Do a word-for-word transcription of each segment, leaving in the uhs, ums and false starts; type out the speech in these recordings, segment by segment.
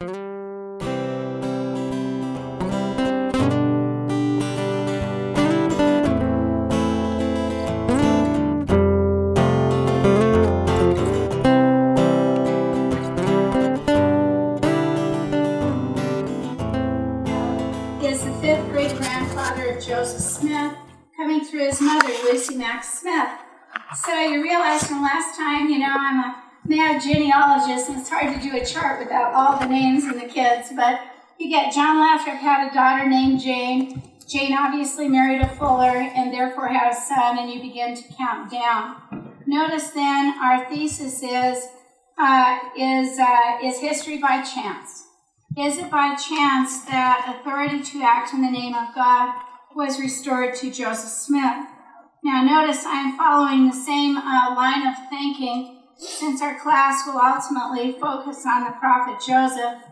Is the fifth great-grandfather of Joseph Smith, coming through his mother, Lucy Mack Smith. So you realize from last time, you know, I'm a mad genealogist, and it's hard to do a chart without all the names and the kids, but you get John Lathrop had a daughter named Jane. Jane obviously married a Fuller and therefore had a son, and you begin to count down. Notice then our thesis is, uh, is, uh, is history by chance? Is it by chance that authority to act in the name of God was restored to Joseph Smith? Now notice I'm following the same uh, line of thinking since our class will ultimately focus on the prophet Joseph.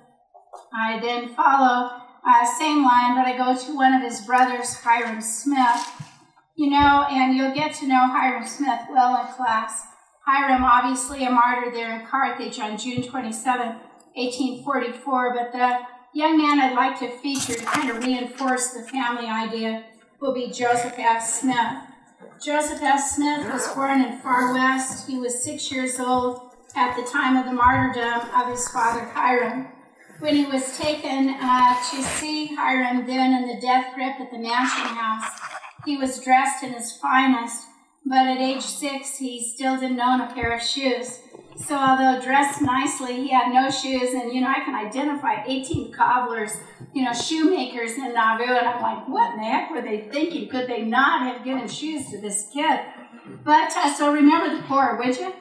I then follow uh, same line, but I go to one of his brothers, Hyrum Smith. You know, and you'll get to know Hyrum Smith well in class. Hyrum, obviously a martyr there in Carthage on June twenty-seventh, eighteen forty-four, but the young man I'd like to feature to kind of reinforce the family idea will be Joseph F. Smith. Joseph F. Smith was born in Far West. He was six years old at the time of the martyrdom of his father Hyrum. When he was taken uh, to see Hyrum then in the death grip at the mansion house, he was dressed in his finest, but at age six he still didn't own a pair of shoes. So although dressed nicely, he had no shoes, and, you know, I can identify eighteen cobblers, you know, shoemakers in Nauvoo, and I'm like, what in the heck were they thinking? Could they not have given shoes to this kid? But, uh, so remember the poor, would you?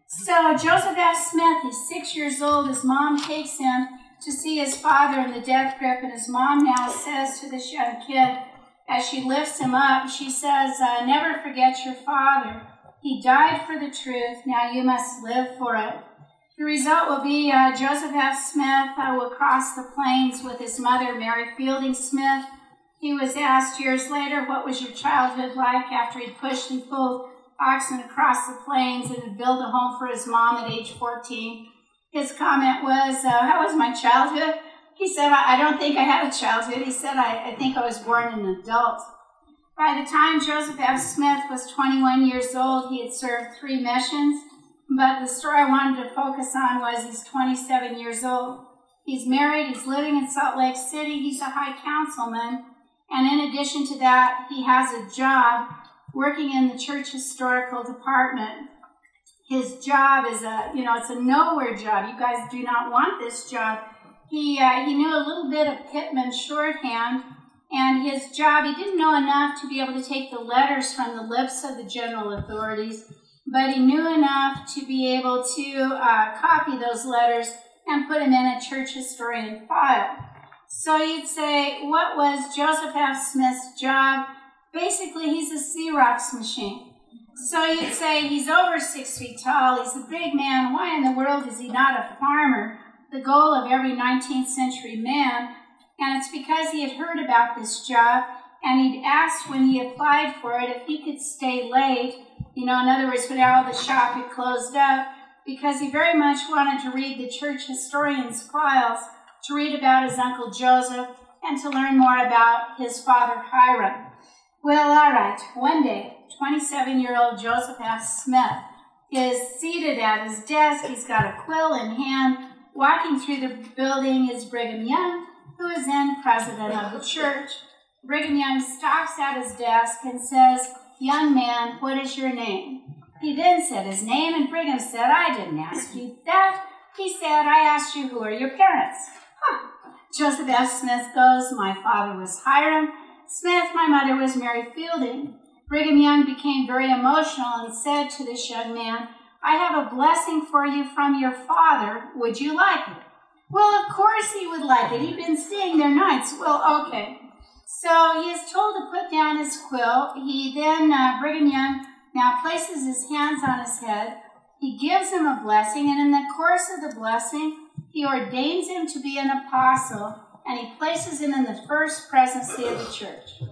So Joseph F. Smith, he's six years old. His mom takes him to see his father in the death grip, and his mom now says to this young kid, as she lifts him up, she says, uh, never forget your father. He died for the truth. Now you must live for it. The result will be uh, Joseph F. Smith uh, will cross the plains with his mother, Mary Fielding Smith. He was asked years later, what was your childhood like after he'd pushed and pulled oxen across the plains and had built a home for his mom at age fourteen. His comment was, uh, how was my childhood? He said, I, I don't think I had a childhood. He said, I, I think I was born an adult. By the time Joseph F. Smith was twenty-one years old, he had served three missions, but the story I wanted to focus on was he's twenty-seven years old. He's married, he's living in Salt Lake City, he's a high councilman, and in addition to that, he has a job working in the church historical department. His job is a, you know, it's a nowhere job. You guys do not want this job. He, uh, he knew a little bit of Pittman shorthand, and his job, he didn't know enough to be able to take the letters from the lips of the general authorities, but he knew enough to be able to uh, copy those letters and put them in a church historian file. So you'd say, what was Joseph F. Smith's job? Basically, he's a Xerox machine. So you'd say he's over six feet tall, he's a big man. Why in the world is he not a farmer? The goal of every nineteenth century man. And it's because he had heard about this job, and he'd asked when he applied for it if he could stay late, you know, in other words, when all the shop had closed up, because he very much wanted to read the church historian's files, to read about his uncle Joseph, and to learn more about his father Hyrum. Well, all right, one day, twenty-seven-year-old Joseph F. Smith is seated at his desk. He's got a quill in hand. Walking through the building is Brigham Young, who is then president of the church. Brigham Young stops at his desk and says, young man, what is your name? He then said his name, and Brigham said, I didn't ask you that. He said, I asked you, who are your parents? Huh. Joseph F. Smith goes, my father was Hyrum Smith, my mother was Mary Fielding. Brigham Young became very emotional and said to this young man, I have a blessing for you from your father. Would you like it? Well, of course he would like it. He'd been staying there nights. Well, okay. So he is told to put down his quill. He then, uh, Brigham Young, now places his hands on his head. He gives him a blessing, and in the course of the blessing, he ordains him to be an apostle, and he places him in the first presidency of the church.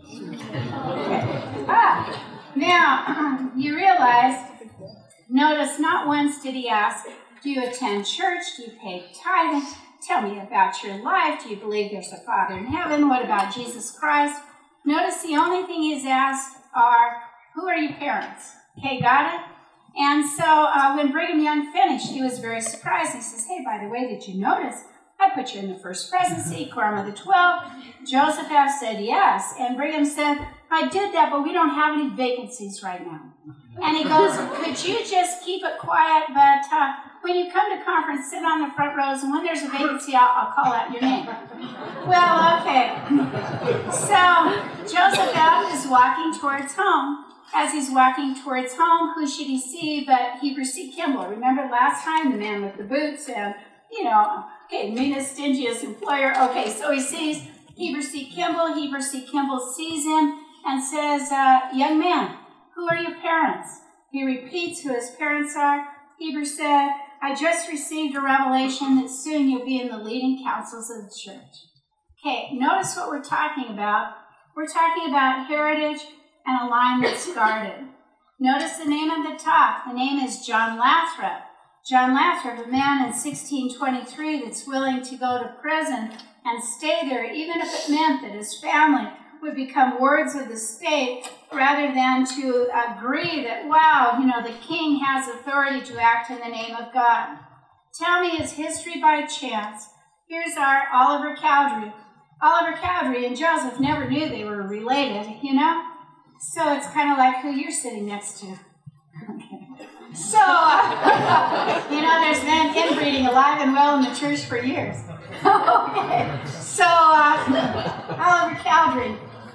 Okay. Ah, now, you realize, notice not once did he ask, do you attend church? Do you pay tithing? Tell me about your life. Do you believe there's a Father in heaven? What about Jesus Christ? Notice the only thing he's asked are, who are your parents? Okay, got it? And so uh, when Brigham Young finished, he was very surprised. He says, hey, by the way, did you notice I put you in the first presidency, quorum of the twelve? Joseph F. said yes. And Brigham said, I did that, but we don't have any vacancies right now. And he goes, could you just keep it quiet, but uh, when you come to conference, sit on the front rows, and when there's a vacancy, I'll, I'll call out your name. Well, okay. So Joseph F. is walking towards home. As he's walking towards home, who should he see but Heber C. Kimball? Remember last time, the man with the boots and, you know, okay, meanest, stingiest employer. Okay, so he sees Heber C. Kimball. Heber C. Kimball sees him and says, uh, young man, who are your parents? He repeats who his parents are. Heber said, I just received a revelation that soon you'll be in the leading councils of the church. Okay, notice what we're talking about. We're talking about heritage and a line that's guarded. Notice the name at the top. The name is John Lathrop. John Lathrop, a man in sixteen twenty-three that's willing to go to prison and stay there, even if it meant that his family would become wards of the state, rather than to agree that, wow, you know, the king has authority to act in the name of God. Tell me, is history by chance? Here's our Oliver Cowdery. Oliver Cowdery and Joseph never knew they were related, you know? So it's kind of like who you're sitting next to. Okay. So, uh, you know, there's been inbreeding alive and well in the church for years. Okay. So, uh, Oliver Cowdery,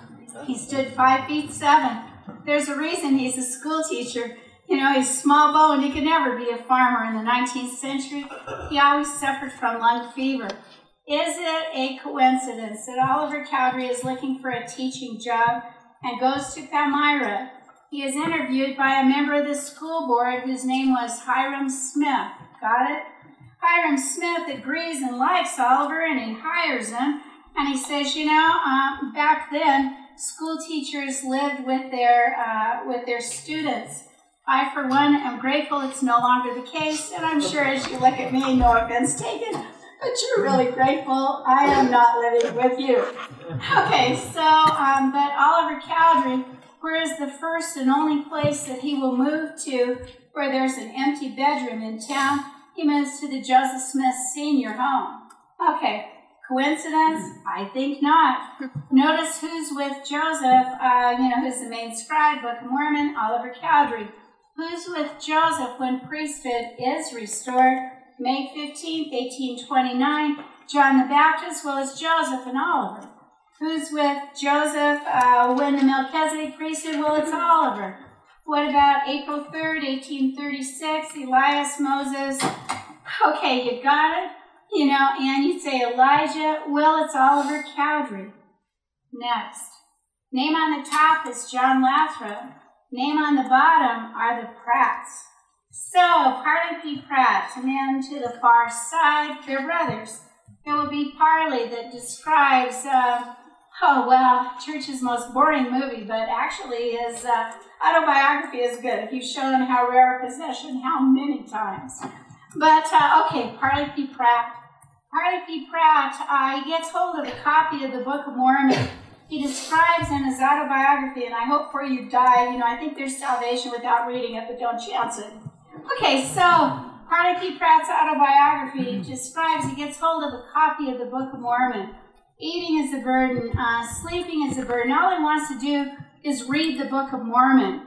he stood five feet seven. There's a reason he's a school teacher. You know, he's small-boned. He could never be a farmer in the nineteenth century. He always suffered from lung fever. Is it a coincidence that Oliver Cowdery is looking for a teaching job and goes to Palmyra? He is interviewed by a member of the school board whose name was Hiram Smith. Got it? Hiram Smith agrees and likes Oliver, and he hires him. And he says, you know, um, back then, school teachers lived with their uh, with their students. I, for one, am grateful it's no longer the case, and I'm sure as you look at me, no offense taken, but you're really grateful I am not living with you. Okay, so, um, but Oliver Cowdery, where is the first and only place that he will move to where there's an empty bedroom in town? He moves to the Joseph Smith Senior Home. Okay, coincidence? I think not. Notice who's with Joseph, uh, you know, who's the main scribe, Book of Mormon, Oliver Cowdery. Who's with Joseph when priesthood is restored? May fifteenth, eighteen twenty-nine, John the Baptist, well, it's Joseph and Oliver. Who's with Joseph uh, when the Melchizedek priesthood? Well, it's Oliver. What about April third, eighteen thirty-six, Elias, Moses? Okay, you got it? You know, and you'd say Elijah. Well, it's Oliver Cowdery. Next. Name on the top is John Lathrop. Name on the bottom are the Pratts. So, Parley P. Pratt, and then to the far side, they're brothers. There will be Parley that describes, uh, oh, well, church's most boring movie, but actually his uh, autobiography is good. He's shown how rare a possession, how many times. But, uh, okay, Parley P. Pratt. Parley P. Pratt, uh, he gets hold of a copy of the Book of Mormon. He describes in his autobiography, and I hope for you die, you know, I think there's salvation without reading it, but don't chance it. Okay, so Parley P. Pratt's autobiography describes he gets hold of a copy of the Book of Mormon. Eating is a burden, uh, sleeping is a burden. All he wants to do is read the Book of Mormon.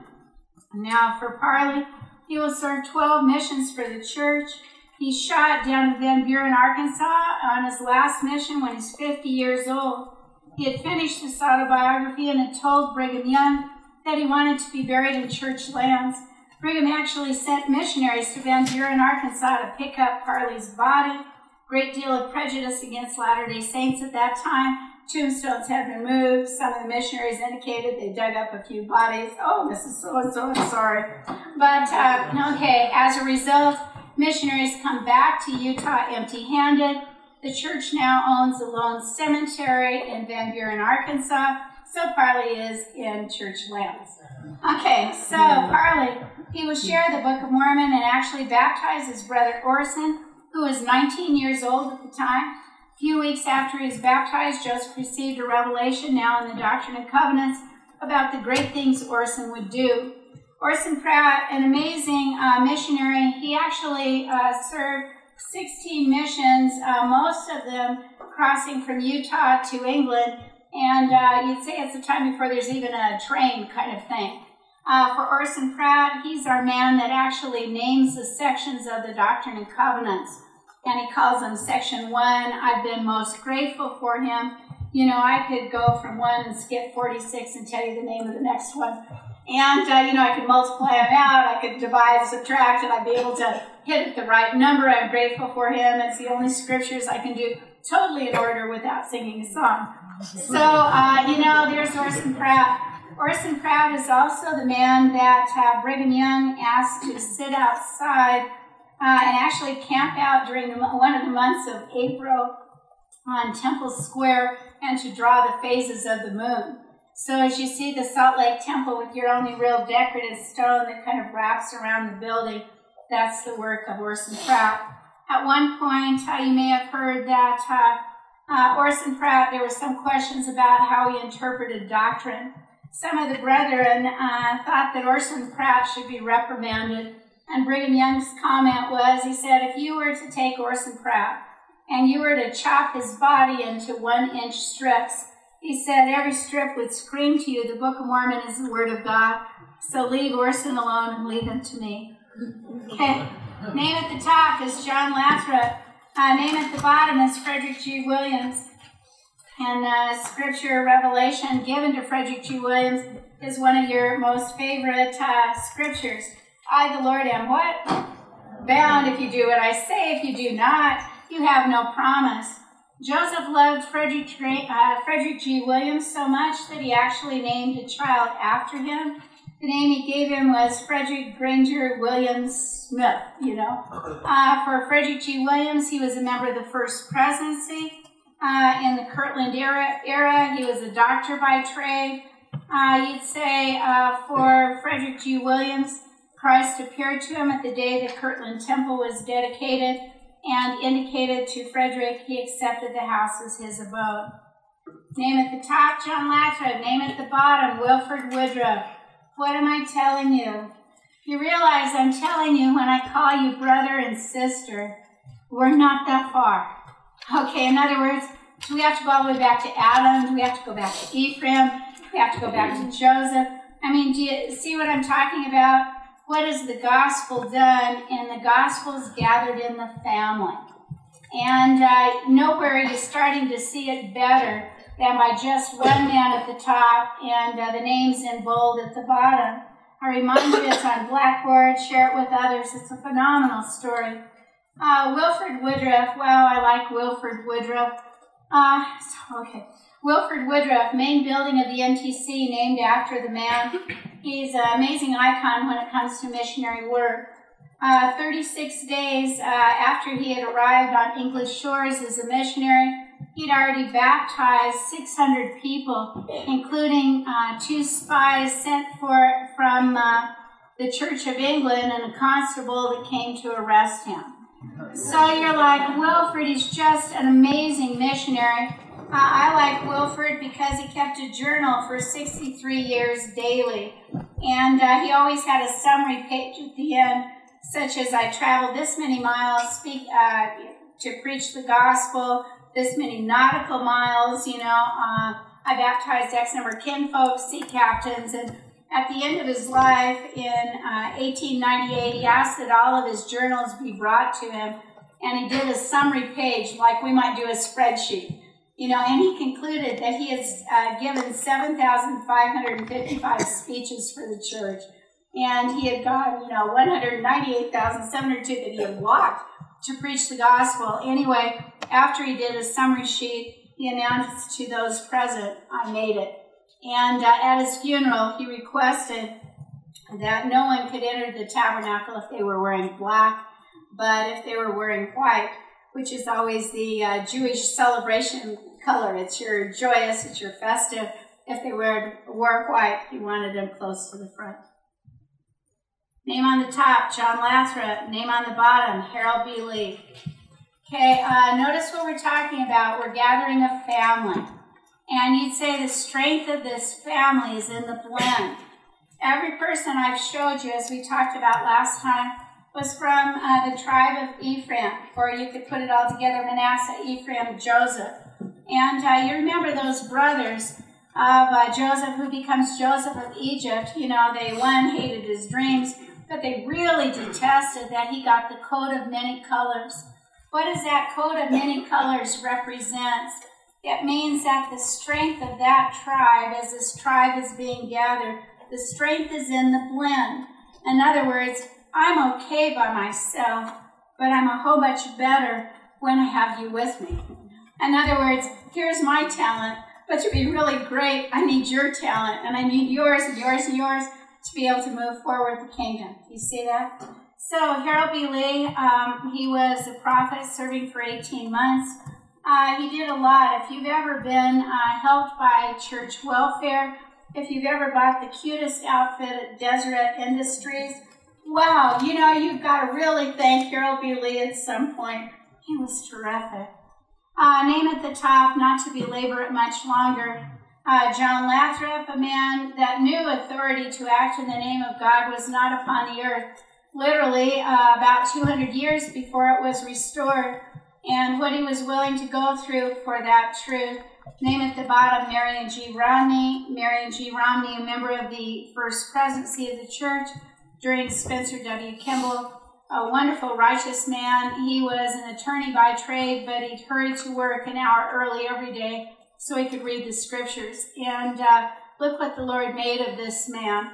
Now, for Parley, he will serve twelve missions for the church. He's shot down in Van Buren, Arkansas on his last mission when he's fifty years old. He had finished this autobiography and had told Brigham Young that he wanted to be buried in church lands. Brigham actually sent missionaries to Van Buren, Arkansas to pick up Parley's body. Great deal of prejudice against Latter-day Saints at that time. Tombstones had been moved. Some of the missionaries indicated they dug up a few bodies. Oh, Missus So-and-so, I'm sorry. But, uh, okay, as a result, missionaries come back to Utah empty-handed. The church now owns a lone cemetery in Van Buren, Arkansas, so Parley is in church lands. Okay, so Parley, he will share the Book of Mormon and actually baptize his brother Orson who was nineteen years old at the time. A few weeks after he was baptized, Joseph received a revelation now in the Doctrine and Covenants about the great things Orson would do. Orson Pratt, an amazing uh, missionary, he actually uh, served sixteen missions, uh, most of them crossing from Utah to England, and uh, you'd say it's a time before there's even a train kind of thing. Uh, for Orson Pratt, he's our man that actually names the sections of the Doctrine and Covenants, and he calls them Section one. I've been most grateful for him. You know, I could go from one and skip forty-six and tell you the name of the next one. And, uh, you know, I could multiply them out, I could divide, subtract, and I'd be able to hit the right number. I'm grateful for him. It's the only scriptures I can do totally in order without singing a song. So, uh, you know, there's Orson Pratt. Orson Pratt is also the man that uh, Brigham Young asked to sit outside uh, and actually camp out during the, one of the months of April on Temple Square and to draw the phases of the moon. So as you see the Salt Lake Temple with your only real decorative stone that kind of wraps around the building, that's the work of Orson Pratt. At one point, uh, you may have heard that uh, uh, Orson Pratt, there were some questions about how he interpreted doctrine. Some of the brethren uh, thought that Orson Pratt should be reprimanded, and Brigham Young's comment was, he said, if you were to take Orson Pratt and you were to chop his body into one-inch strips, he said, every strip would scream to you, the Book of Mormon is the Word of God, so leave Orson alone and leave him to me. Okay. Name at the top is John Lathrop. Uh, name at the bottom is Frederick G. Williams. And uh, scripture revelation given to Frederick G. Williams is one of your most favorite uh, scriptures. I, the Lord, am what? Bound if you do what I say. If you do not, you have no promise. Joseph loved Frederick, uh, Frederick G. Williams so much that he actually named a child after him. The name he gave him was Frederick Granger Williams Smith, you know. Uh, for Frederick G. Williams, he was a member of the First Presidency. Uh, in the Kirtland era, era, he was a doctor by trade. Uh, you'd say uh, for Frederick G. Williams, Christ appeared to him at the day the Kirtland Temple was dedicated and indicated to Frederick he accepted the house as his abode. Name at the top, John Lathrop. Name at the bottom, Wilford Woodruff. What am I telling you? You realize I'm telling you when I call you brother and sister, we're not that far. Okay, in other words, do we have to go all the way back to Adam? Do we have to go back to Ephraim? Do we have to go back to Joseph? I mean, do you see what I'm talking about? What has the gospel done? And the gospel's gathered in the family. And uh, nowhere are you starting to see it better than by just one man at the top and uh, the names in bold at the bottom. I remind you, it's on Blackboard. Share it with others. It's a phenomenal story. Uh, Wilford Woodruff. Wow, I like Wilford Woodruff. Uh, okay. Wilford Woodruff, main building of the N T C, named after the man. He's an amazing icon when it comes to missionary work. Uh, thirty-six days uh, after he had arrived on English shores as a missionary, he'd already baptized six hundred people, including uh, two spies sent for from uh, the Church of England and a constable that came to arrest him. So you're like, Wilford is just an amazing missionary. Uh, I like Wilford because he kept a journal for sixty-three years daily. And uh, he always had a summary page at the end, such as I traveled this many miles speak uh, to preach the gospel, this many nautical miles, you know. Uh, I baptized X number of kinfolk, sea captains, and at the end of his life in uh, eighteen ninety-eight, he asked that all of his journals be brought to him, and he did a summary page like we might do a spreadsheet. You know, and he concluded that he has uh, given seven thousand five hundred fifty-five speeches for the church, and he had got, you know, one hundred ninety-eight thousand seven hundred two that he had walked to preach the gospel. Anyway, after he did a summary sheet, he announced to those present, I made it. And uh, at his funeral, he requested that no one could enter the tabernacle if they were wearing black, but if they were wearing white, which is always the uh, Jewish celebration color. It's your joyous, it's your festive. If they wore, wore white, he wanted them close to the front. Name on the top, John Lathrop. Name on the bottom, Harold B. Lee. Okay, uh, notice what we're talking about. We're gathering a family. And you'd say the strength of this family is in the blend. Every person I've showed you, as we talked about last time, was from uh, the tribe of Ephraim, or you could put it all together, Manasseh, Ephraim, Joseph. And uh, you remember those brothers of uh, Joseph who becomes Joseph of Egypt. You know, they, one, hated his dreams, but they really detested that he got the coat of many colors. What does that coat of many colors represent? It means that the strength of that tribe, as this tribe is being gathered, the strength is in the blend. In other words, I'm okay by myself, but I'm a whole bunch better when I have you with me. In other words, here's my talent, but to be really great, I need your talent, and I need yours and yours and yours to be able to move forward the kingdom. You see that? So Harold B. Lee, um, he was a prophet serving for eighteen months. Uh, he did a lot. If you've ever been uh, helped by church welfare, if you've ever bought the cutest outfit at Deseret Industries, wow, you know, you've got to really thank Harold B. Lee at some point. He was terrific. Uh, name at the top, not to belabor it much longer, uh, John Lathrop, a man that knew authority to act in the name of God was not upon the earth, literally uh, about two hundred years before it was restored, and what he was willing to go through for that truth. Name at the bottom, Marion G. Romney. Marion G. Romney, a member of the first presidency of the church during Spencer W. Kimball, a wonderful, righteous man. He was an attorney by trade, but he'd hurry to work an hour early every day so he could read the scriptures. And uh, look what the Lord made of this man.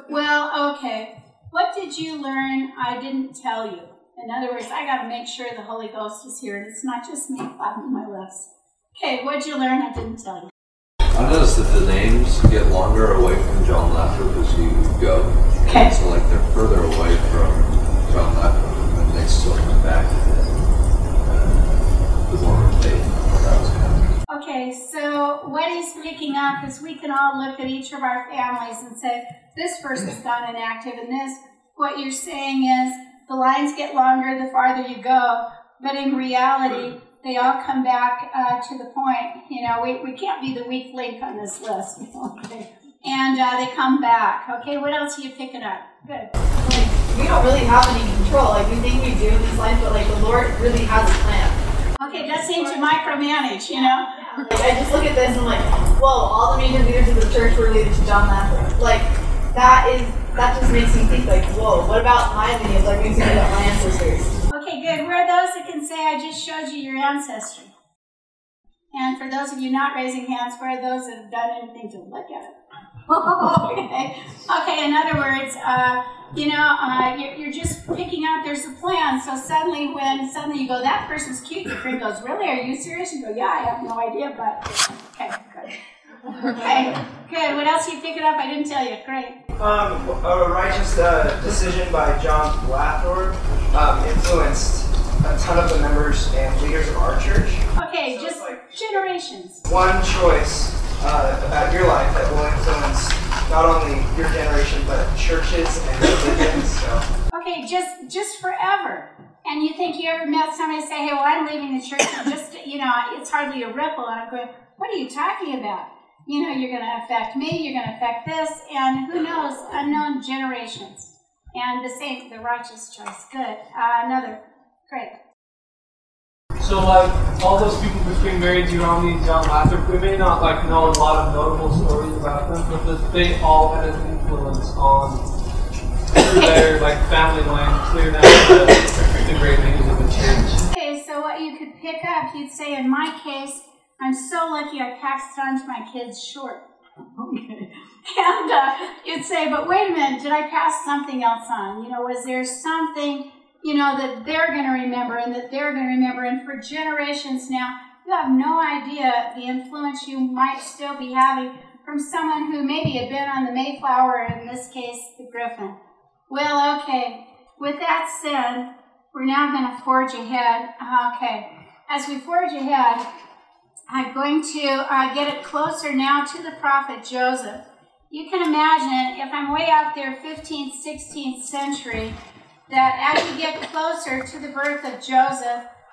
Well, okay, what did you learn I didn't tell you? In other words, I got to make sure the Holy Ghost is here, and it's not just me flapping my lips. Okay, what'd you learn I didn't tell you? I noticed that the names get longer away from John Lathrop as you go. Okay. So like they're further away from John Lathrop, and they still come back to the, uh, the longer date. That was kind of... Okay, so what he's picking up is we can all look at each of our families and say, this person's gone inactive, and this, what you're saying is, the lines get longer the farther you go, but in reality, they all come back uh, to the point. You know, we, we can't be the weak link on this list. Okay. And uh, they come back. Okay, what else are you picking up? Good. Like, we don't really have any control. Like, we think we do in this life, but, like, the Lord really has a plan. Okay, that seems to micromanage, you know? Yeah. Like, I just look at this and I'm like, whoa, all the major leaders of the church were related to John Lathrop. Like, that is... That just makes me think, like, whoa, what about my lineage? Like, makes me think about my ancestors. Okay, good. Where are those that can say, I just showed you your ancestry? And for those of you not raising hands, where are those that have done anything to look at it? okay. Okay, in other words, uh, you know, uh, you're, you're just picking out, there's a plan. So suddenly when suddenly you go, that person's cute, your friend goes, really, are you serious? You go, yeah, I have no idea, but, okay, good. Okay, good. What else are you picking up? I didn't tell you. Great. Um, a righteous uh, decision by John Lathrop um, influenced a ton of the members and leaders of our church. Okay, So just it's like generations. one choice uh, about your life that will influence not only your generation but churches and religions. So. Okay, just just forever. And you think you ever met somebody say, hey, well, I'm leaving the church, and just, you know, it's hardly a ripple. And I'm going, what are you talking about? You know, you're going to affect me, you're going to affect this, and who knows, unknown generations. And the same, the righteous choice. Good. Uh, another. Great. So, like, all those people between Mary G. Romney and John Lathrop, we may not, like, know a lot of notable stories about them, but they all had an influence on their, like, family line, clear down the, the great leaders of the church. Okay, so what you could pick up, you'd say, in my case, I'm so lucky I passed on to my kids short. Okay. And uh, you'd say, but wait a minute, did I pass something else on? You know, was there something, you know, that they're going to remember and that they're going to remember? And for generations now, you have no idea the influence you might still be having from someone who maybe had been on the Mayflower, or in this case, the Griffin. Well, okay, with that said, we're now going to forge ahead. Okay, as we forge ahead, I'm going to uh, get it closer now to the prophet Joseph. You can imagine, if I'm way out there, fifteenth, sixteenth century, that as you get closer to the birth of Joseph,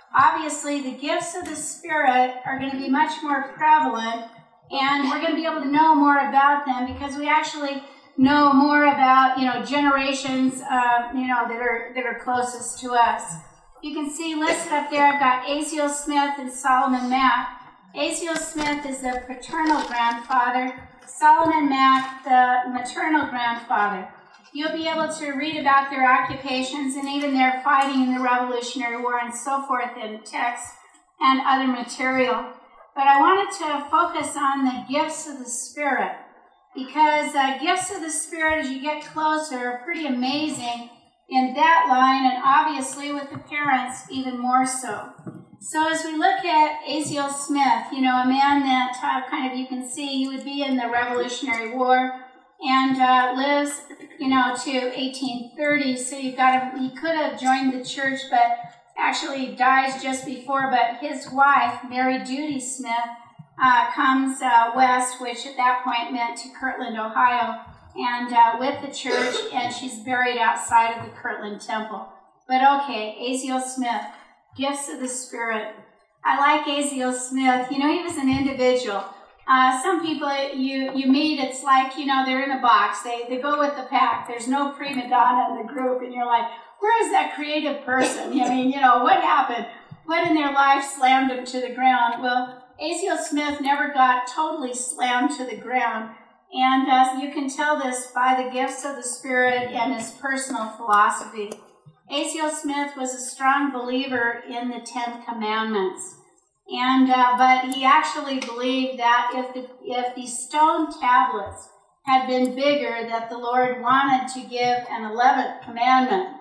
obviously the gifts of the Spirit are going to be much more prevalent, and we're going to be able to know more about them because we actually know more about, you know, generations, uh, you know, that are that are closest to us. You can see listed up there, I've got Aziel Smith and Solomon Mack. Aziel Smith is the paternal grandfather, Solomon Mack the maternal grandfather. You'll be able to read about their occupations and even their fighting in the Revolutionary War and so forth in text and other material. But I wanted to focus on the gifts of the Spirit because uh, gifts of the Spirit, as you get closer, are pretty amazing in that line, and obviously with the parents even more so. So as we look at Aziel Smith, you know, a man that uh, kind of you can see he would be in the Revolutionary War and uh, lives, you know, to eighteen thirty. So you've got him, he could have joined the church, but actually dies just before. But his wife, Mary Judy Smith, uh, comes uh, west, which at that point meant to Kirtland, Ohio, and uh, with the church, and she's buried outside of the Kirtland Temple. But okay, Aziel Smith. Gifts of the Spirit. I like Aziel Smith. You know, he was an individual. Uh, some people you you meet, it's like, you know, they're in a box. They they go with the pack. There's no prima donna in the group, and you're like, where is that creative person? I mean, you know, what happened? What in their life slammed them to the ground? Well, Aziel Smith never got totally slammed to the ground, and uh, you can tell this by the gifts of the Spirit and his personal philosophy. Aziel Smith was a strong believer in the Ten Commandments, and uh, but he actually believed that if the if the stone tablets had been bigger, that the Lord wanted to give an eleventh commandment.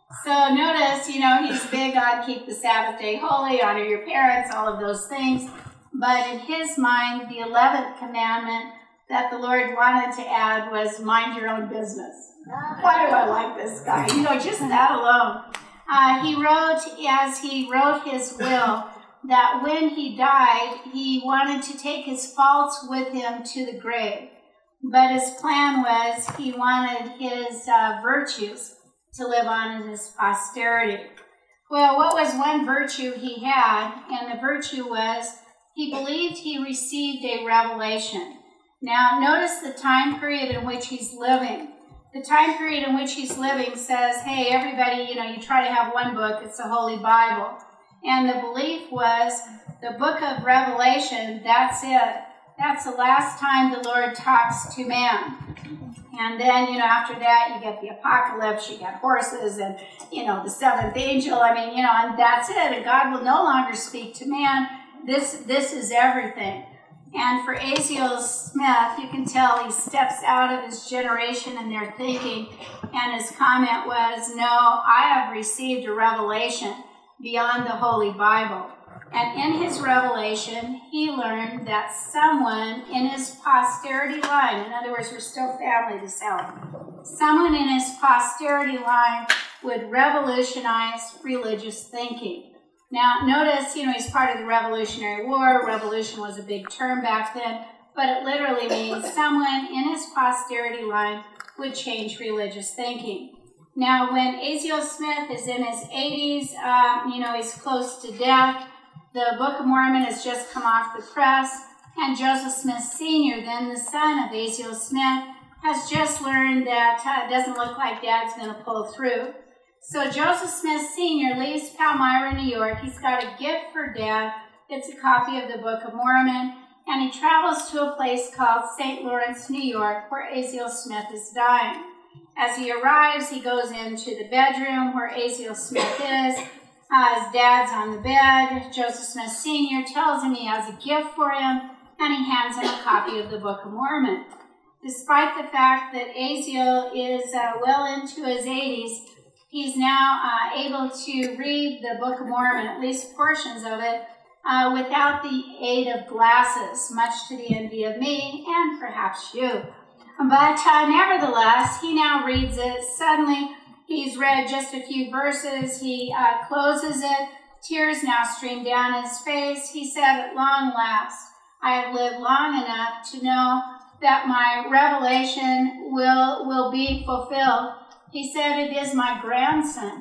So notice, you know, he's big on keep the Sabbath day holy, honor your parents, all of those things. But in his mind, the eleventh commandment that the Lord wanted to add was mind your own business. Why do I like this guy? You know, just that alone. Uh, he wrote, as he wrote his will, that when he died, he wanted to take his faults with him to the grave. But his plan was he wanted his uh, virtues to live on in his posterity. Well, what was one virtue he had? And the virtue was he believed he received a revelation. Now, notice the time period in which he's living. The time period in which he's living says, hey, everybody, you know, you try to have one book, it's the Holy Bible. And the belief was the book of Revelation, that's it. That's the last time the Lord talks to man. And then, you know, after that, you get the apocalypse, you get horses and, you know, the seventh angel. I mean, you know, and that's it. And God will no longer speak to man. This, this is everything. And for Aziel Smith, you can tell he steps out of his generation and their thinking. And his comment was, no, I have received a revelation beyond the Holy Bible. And in his revelation, he learned that someone in his posterity line, in other words, we're still family to Sally, someone in his posterity line would revolutionize religious thinking. Now, notice, you know, he's part of the Revolutionary War. Revolution was a big term back then, but it literally means someone in his posterity line would change religious thinking. Now, when Aziel Smith is in his eighties, um, you know, he's close to death. The Book of Mormon has just come off the press, and Joseph Smith Senior, then the son of Aziel Smith, has just learned that uh, it doesn't look like Dad's going to pull through. So Joseph Smith Senior leaves Palmyra, New York. He's got a gift for Dad. It's a copy of the Book of Mormon, and he travels to a place called Saint Lawrence, New York, where Aziel Smith is dying. As he arrives, he goes into the bedroom where Aziel Smith is. Uh, his dad's on the bed. Joseph Smith Senior tells him he has a gift for him, and he hands him a copy of the Book of Mormon. Despite the fact that Aziel is uh, well into his eighties, he's now uh, able to read the Book of Mormon, at least portions of it, uh, without the aid of glasses, much to the envy of me and perhaps you. But uh, nevertheless, he now reads it. Suddenly, he's read just a few verses. He uh, closes it. Tears now stream down his face. He said, at long last, I have lived long enough to know that my revelation will, will be fulfilled. He said, it is my grandson,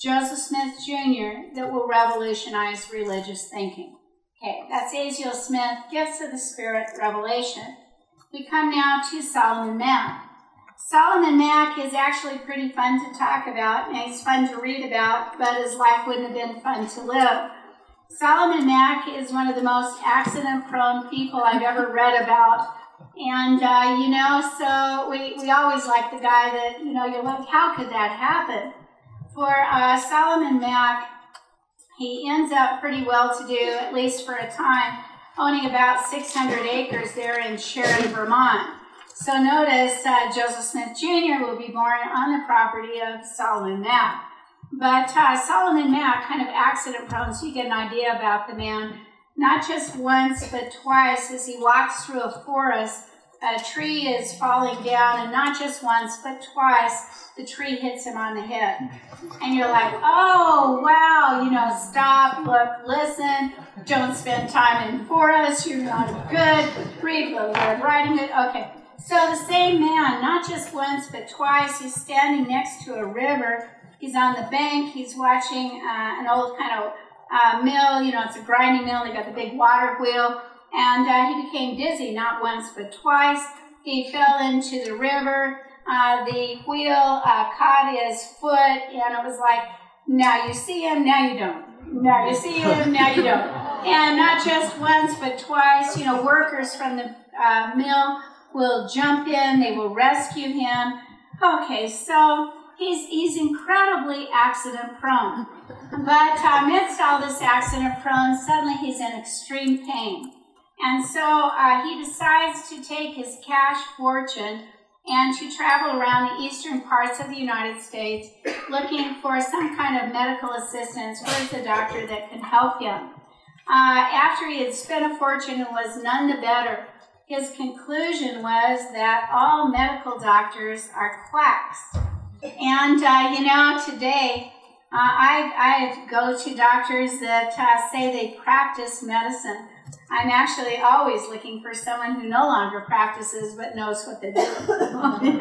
Joseph Smith Junior that will revolutionize religious thinking. Okay, that's Aziel Smith, Gifts of the Spirit, Revelation. We come now to Solomon Mack. Solomon Mack is actually pretty fun to talk about, and he's fun to read about, but his life wouldn't have been fun to live. Solomon Mack is one of the most accident-prone people I've ever read about. And, uh, you know, so we, we always like the guy that, you know, you're like, how could that happen? For uh, Solomon Mack, he ends up pretty well-to-do, at least for a time, owning about six hundred acres there in Sharon, Vermont. So notice uh, Joseph Smith Junior will be born on the property of Solomon Mack. But uh, Solomon Mack, kind of accident-prone, so you get an idea about the man. Not just once, but twice, as he walks through a forest, a tree is falling down, and not just once, but twice, the tree hits him on the head. And you're like, oh, wow, you know, stop, look, listen, don't spend time in forests, you're not good, read Little Red Riding Hood. Okay, so the same man, not just once, but twice, he's standing next to a river, he's on the bank, he's watching uh, an old kind of uh, mill, you know, it's a grinding mill, they got the big water wheel, and uh, he became dizzy, not once, but twice. He fell into the river. Uh, the wheel uh, caught his foot, and it was like, now you see him, now you don't. Now you see him, now you don't. And not just once, but twice. You know, workers from the uh, mill will jump in, they will rescue him. Okay, so he's, he's incredibly accident-prone. But uh, amidst all this accident-prone, suddenly he's in extreme pain. And so uh, he decides to take his cash fortune and to travel around the eastern parts of the United States looking for some kind of medical assistance. Where's a doctor that can help him? Uh, after he had spent a fortune and was none the better, his conclusion was that all medical doctors are quacks. And, uh, you know, today, uh, I, I go to doctors that uh, say they practice medicine. I'm actually always looking for someone who no longer practices but knows what they're doing.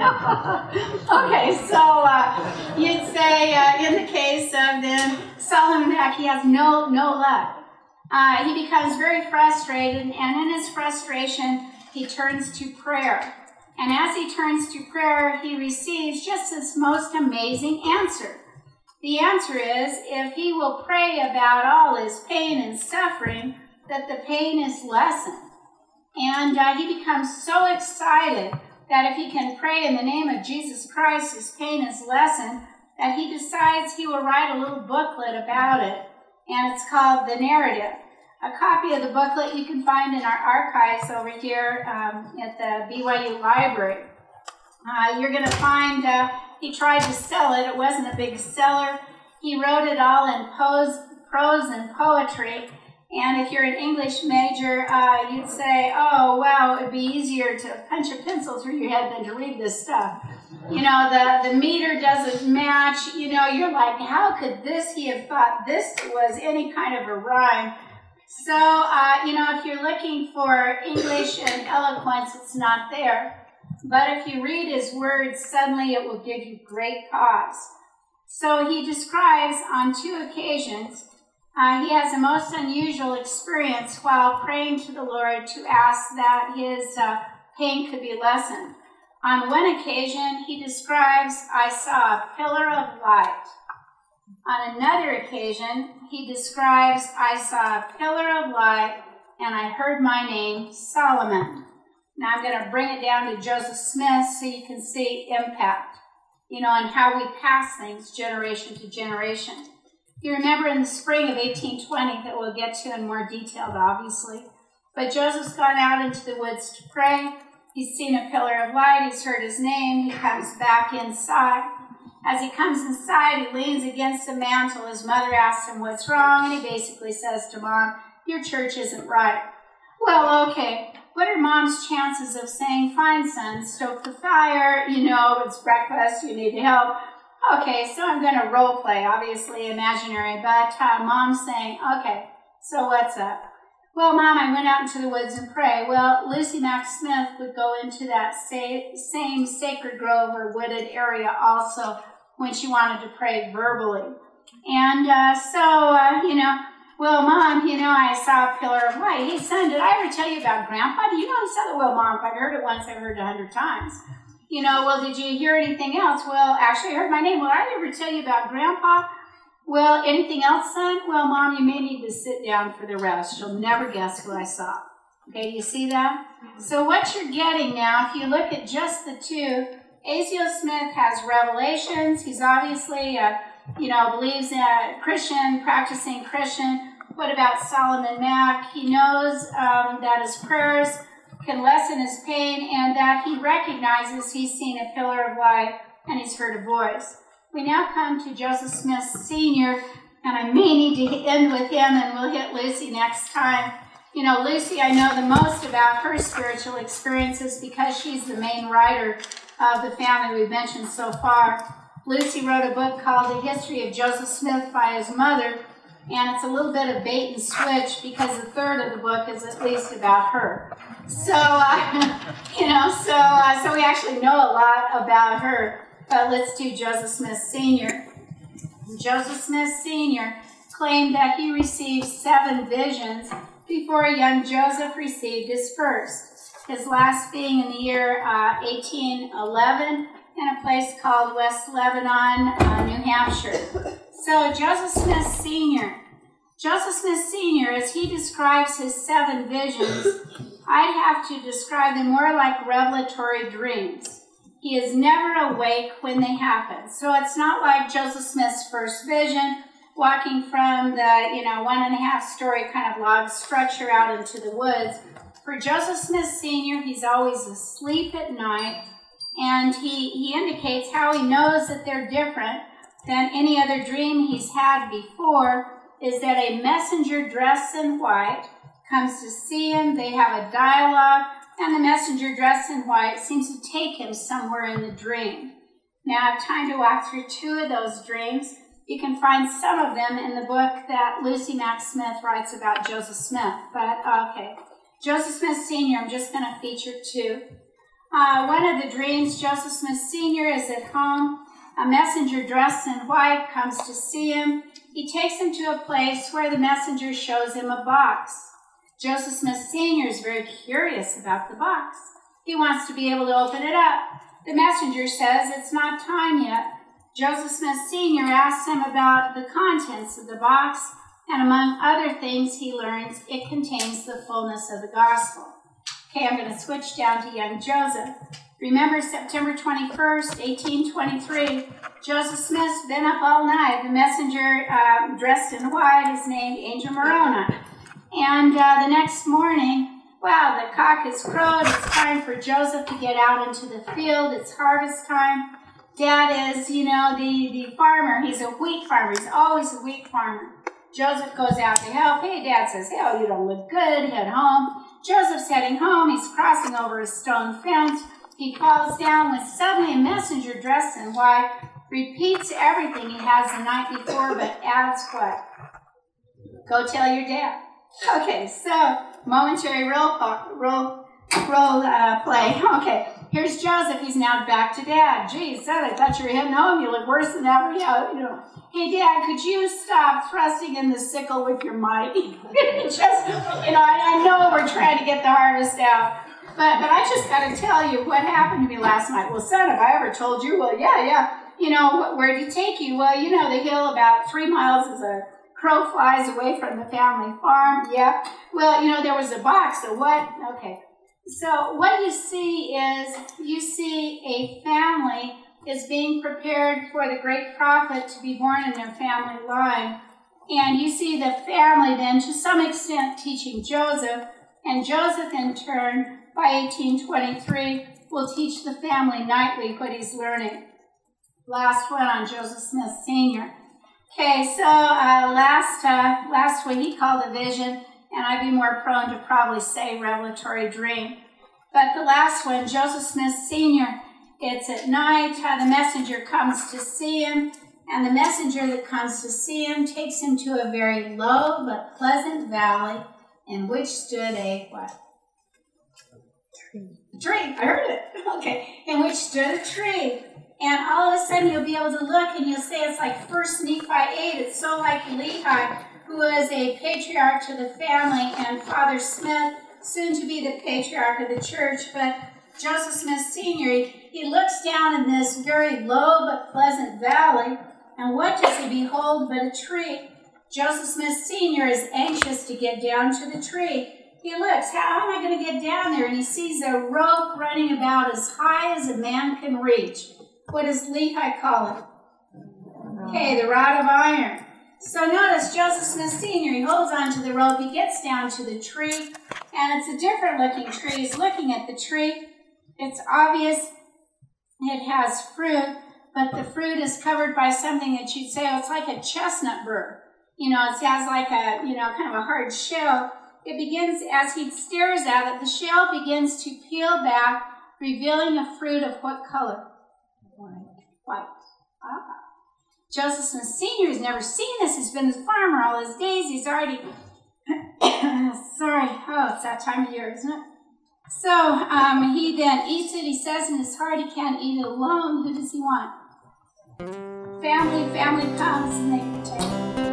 Okay, so uh, you'd say uh, in the case of then Solomon Mack, he has no, no luck. Uh, he becomes very frustrated, and in his frustration, he turns to prayer. And as he turns to prayer, he receives just this most amazing answer. The answer is, if he will pray about all his pain and suffering, that the pain is lessened. And uh, he becomes so excited that if he can pray in the name of Jesus Christ, his pain is lessened, that he decides he will write a little booklet about it, and it's called The Narrative. A copy of the booklet you can find in our archives over here um, at the B Y U Library. Uh, you're going to find, uh, he tried to sell it, it wasn't a big seller. He wrote it all in prose, prose and poetry. And if you're an English major, uh, you'd say, oh, wow, it would be easier to punch a pencil through your head than to read this stuff. You know, the, the meter doesn't match. You know, you're like, how could this, he have thought this was any kind of a rhyme? So, uh, you know, if you're looking for English and eloquence, it's not there. But if you read his words, suddenly it will give you great pause. So he describes on two occasions, Uh, he has a most unusual experience while praying to the Lord to ask that his uh, pain could be lessened. On one occasion, he describes, I saw a pillar of light. On another occasion, he describes, I saw a pillar of light and I heard my name, Solomon. Now I'm going to bring it down to Joseph Smith so you can see impact, you know, and how we pass things generation to generation. You remember in the spring of eighteen twenty that we'll get to in more detail, obviously. But Joseph's gone out into the woods to pray. He's seen a pillar of light. He's heard his name. He comes back inside. As he comes inside, he leans against the mantle. His mother asks him what's wrong, and he basically says to Mom, your church isn't right. Well, okay, what are Mom's chances of saying, fine, son, stoke the fire, you know, it's breakfast, you need help. Okay, so I'm going to role play, obviously imaginary, but uh, Mom's saying, okay, so what's up? Well, Mom, I went out into the woods and pray. Well, Lucy Mack Smith would go into that sa- same sacred grove or wooded area also when she wanted to pray verbally. And uh, so, uh, you know, well, Mom, you know, I saw a pillar of light. Hey, son, did I ever tell you about Grandpa? Do you know he saw the, well, Mom, if I've heard it once, I've heard it a hundred times. You know, well, did you hear anything else? Well, actually, I heard my name. Well, did I ever tell you about Grandpa? Well, anything else, son? Well, Mom, you may need to sit down for the rest. You'll never guess what I saw. Okay, do you see that? So what you're getting now, if you look at just the two, Asio Smith has revelations. He's obviously, uh, you know, believes in a Christian, practicing Christian. What about Solomon Mack? He knows um, that his prayers can lessen his pain and that he recognizes he's seen a pillar of light and he's heard a voice. We now come to Joseph Smith Senior, and I may need to end with him, and we'll hit Lucy next time. You know, Lucy, I know the most about her spiritual experiences because she's the main writer of the family we've mentioned so far. Lucy wrote a book called The History of Joseph Smith by his mother, and it's a little bit of bait and switch because a third of the book is at least about her. So, uh, you know, so uh, so we actually know a lot about her. But let's do Joseph Smith Senior Joseph Smith Senior claimed that he received seven visions before young Joseph received his first, his last being in the year uh, eighteen eleven in a place called West Lebanon, uh, New Hampshire. So Joseph Smith Senior Joseph Smith Senior, as he describes his seven visions, I'd have to describe them more like revelatory dreams. He is never awake when they happen. So it's not like Joseph Smith's first vision, walking from the, you know, one and a half story kind of log structure out into the woods. For Joseph Smith Senior, he's always asleep at night, and he, he indicates how he knows that they're different than any other dream he's had before, is that a messenger dressed in white comes to see him. They have a dialogue, and the messenger dressed in white seems to take him somewhere in the dream. Now, I have time to walk through two of those dreams. You can find some of them in the book that Lucy Mack Smith writes about Joseph Smith. But, okay, Joseph Smith Senior, I'm just going to feature two. Uh, one of the dreams, Joseph Smith Senior is at home. A messenger dressed in white comes to see him. He takes him to a place where the messenger shows him a box. Joseph Smith Senior is very curious about the box. He wants to be able to open it up. The messenger says it's not time yet. Joseph Smith Senior asks him about the contents of the box, and among other things he learns it contains the fullness of the gospel. Okay, I'm going to switch down to young Joseph. Remember September twenty-first, eighteen twenty-three, Joseph Smith's been up all night. The messenger uh, dressed in white is named Angel Moroni. And uh, the next morning, wow, the cock has crowed. It's time for Joseph to get out into the field. It's harvest time. Dad is, you know, the, the farmer. He's a wheat farmer. He's always a wheat farmer. Joseph goes out to help. Hey, Dad says, hey, oh, you don't look good. Head home. Joseph's heading home. He's crossing over a stone fence. He falls down when suddenly a messenger dressed in white repeats everything he has the night before, but adds what? Go tell your dad. Okay, so momentary role role role uh, play. Okay, here's Joseph. He's now back to Dad. Geez, Dad, I thought you were heading home. You look worse than ever. Yeah, you know. Hey, Dad, could you stop thrusting in the sickle with your might? Just, you know, I, I know we're trying to get the harvest out, but but I just got to tell you what happened to me last night. Well, son, have I ever told you? Well, yeah, yeah. You know, where did he take you? Well, you know, the hill about three miles is a crow flies away from the family farm. Yeah. Well, you know, there was a box. So what? Okay. So what you see is you see a family is being prepared for the great prophet to be born in their family line. And you see the family then, to some extent, teaching Joseph. And Joseph, in turn, by eighteen twenty-three, will teach the family nightly what he's learning. Last one on Joseph Smith Senior Okay, so uh, last uh, last week he called a vision, and I'd be more prone to probably say revelatory dream. But the last one, Joseph Smith Senior, it's at night. Uh, the messenger comes to see him, and the messenger that comes to see him takes him to a very low but pleasant valley in which stood a what? Tree. Tree. I heard it. Okay. In which stood a tree. And all of a sudden you'll be able to look and you'll say it's like First Nephi eight. It's so like Lehi, who was a patriarch to the family, and Father Smith, soon to be the patriarch of the church. But Joseph Smith Senior, he, he looks down in this very low but pleasant valley, and what does he behold but a tree? Joseph Smith Senior is anxious to get down to the tree. He looks, how am I going to get down there? And he sees a rope running about as high as a man can reach. What does Lehi call it? Okay, the rod of iron. So notice Joseph Smith Senior, he holds on to the rope, he gets down to the tree, and it's a different looking tree. He's looking at the tree. It's obvious it has fruit, but the fruit is covered by something that you'd say, oh, it's like a chestnut burr. You know, it has like a, you know, kind of a hard shell. It begins, as he stares at it, the shell begins to peel back, revealing a fruit of what color? White. Ah. Joseph Smith Senior has never seen this. He's been a farmer all his days. He's already, sorry, oh, it's that time of year, isn't it? So um, he then eats it. He says in his heart he can't eat it alone. Who does he want? Family, family comes and they protect him.